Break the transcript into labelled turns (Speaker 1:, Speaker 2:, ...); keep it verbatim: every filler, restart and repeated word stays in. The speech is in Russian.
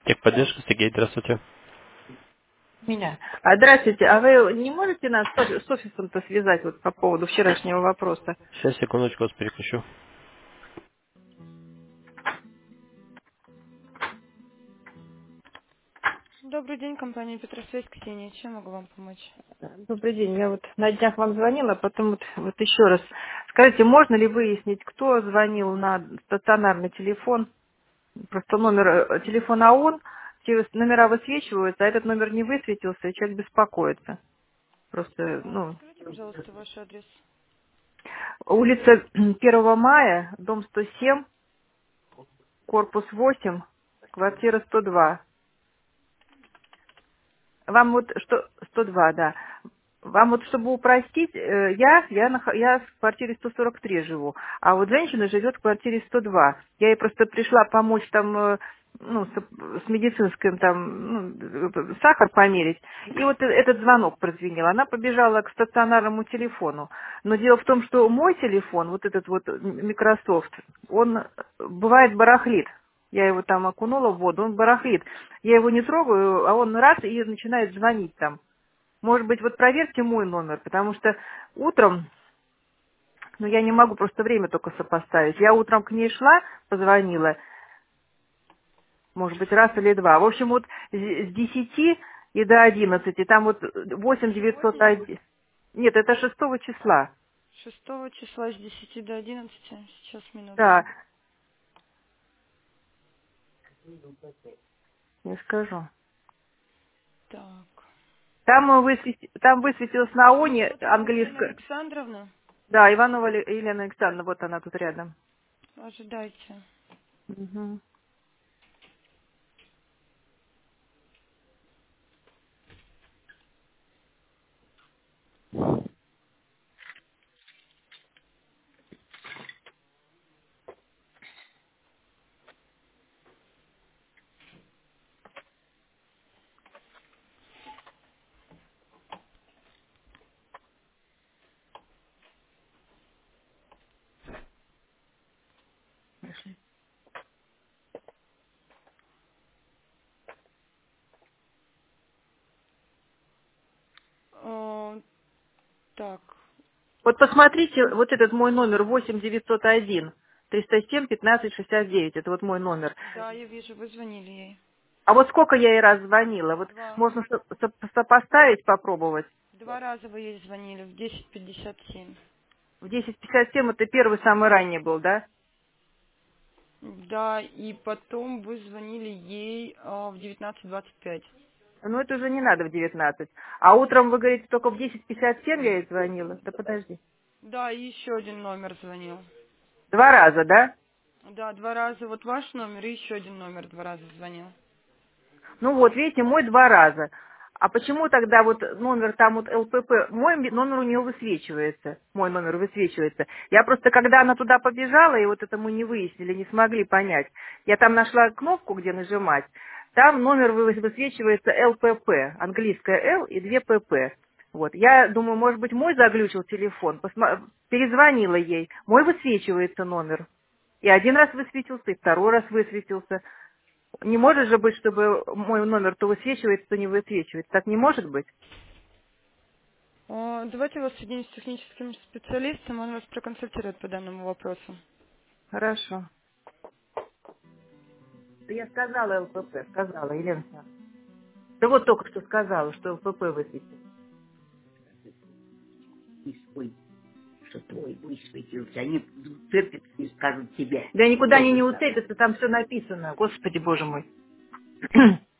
Speaker 1: Техподдержка, Сергей, здравствуйте.
Speaker 2: Меня. А, здравствуйте, а вы не можете нас с офи- с офисом-то связать вот по поводу вчерашнего вопроса?
Speaker 1: Сейчас, секундочку, вас переключу.
Speaker 3: Добрый день, компания Петросвязь, Ксения. Чем могу вам помочь?
Speaker 2: Добрый день, я вот на днях вам звонила, потом вот, вот еще раз. Скажите, можно ли выяснить, кто звонил на стационарный телефон? Просто номер э, телефона ООН, те номера высвечиваются, а этот номер не высветился, и человек беспокоится. Просто,
Speaker 3: А,
Speaker 2: ну,
Speaker 3: Подскажите, пожалуйста, ваш адрес.
Speaker 2: улица первого мая, дом сто семь, корпус восемь, квартира сто два. Вам вот что, сто два, да. Вам вот, чтобы упростить, э, я, я, нах- я в квартире сто сорок три живу, а вот женщина живет в квартире сто два. Я ей просто пришла помочь там, э, ну, с, с медицинским там, ну, э, сахар померить. И вот э- этот звонок прозвенел. Она побежала к стационарному телефону. Но дело в том, что мой телефон, вот этот вот Microsoft, он э, бывает барахлит. Я его там окунула в воду, он барахлит. Я его не трогаю, а он раз и начинает звонить там. Может быть, вот проверьте мой номер, потому что утром, ну я не могу просто время только сопоставить. Я утром к ней шла, позвонила, может быть, раз или два. В общем, вот с с десяти и до одиннадцати, там вот восемь девятьсот
Speaker 3: Сегодня?
Speaker 2: один. Нет, это шестого числа.
Speaker 3: Шестого числа с десяти до одиннадцати. Сейчас,
Speaker 2: Да,
Speaker 3: минутку.
Speaker 2: не скажу.
Speaker 3: Так.
Speaker 2: Там, э, высвети- там высветилось на ОНе
Speaker 3: Иванова Елена
Speaker 2: английское.
Speaker 3: Александровна?
Speaker 2: Да, Иванова Ле- Елена Александровна, вот она тут рядом.
Speaker 3: Ожидайте.
Speaker 2: Мгм.
Speaker 3: О, так.
Speaker 2: Вот посмотрите, вот этот мой номер восемь девятьсот один триста семь пятнадцать шестьдесят девять. Это вот мой номер.
Speaker 3: Да, я вижу, вы звонили ей.
Speaker 2: А вот сколько я ей раз звонила? Вот
Speaker 3: Два.
Speaker 2: можно со- со- сопоставить, попробовать.
Speaker 3: Два раза вы ей звонили в десять пятьдесят семь.
Speaker 2: В десять пятьдесят семь это первый самый ранний был, да?
Speaker 3: Да, и потом вы звонили ей а, в девятнадцать двадцать пять.
Speaker 2: Ну это уже не надо в девятнадцать. А утром вы говорите, только в десять пятьдесят семь я ей звонила. Да подожди.
Speaker 3: Да, и еще один номер звонил.
Speaker 2: Два раза, да?
Speaker 3: Да, два раза вот ваш номер и еще один номер два раза звонил.
Speaker 2: Ну вот, видите, мой два раза. А почему тогда вот номер там вот ЛПП, мой ми- номер у нее высвечивается, мой номер высвечивается. Я просто, когда она туда побежала, и вот это мы не выяснили, не смогли понять, я там нашла кнопку, где нажимать, там номер вы- высвечивается ЛПП, английское Л и две ПП. Вот, я думаю, может быть, мой заглючил телефон, посма- перезвонила ей, мой высвечивается номер. И один раз высветился, и второй раз высветился. Не может же быть, чтобы мой номер то высвечивается, то не высвечивается. Так не может быть?
Speaker 3: А, Давайте вас соединим с техническим специалистом, он вас проконсультирует по данному вопросу.
Speaker 2: Хорошо. Да я сказала ЛПП, сказала, Елена Александровна. Да вот только что сказала, что ЛПП высветил.
Speaker 1: И свой, что твой высветился. Они уцепятся и скажут тебе.
Speaker 2: Да никуда
Speaker 1: То
Speaker 2: они
Speaker 1: же
Speaker 2: не
Speaker 1: самое.
Speaker 2: уцепятся, там все написано. Господи, боже мой.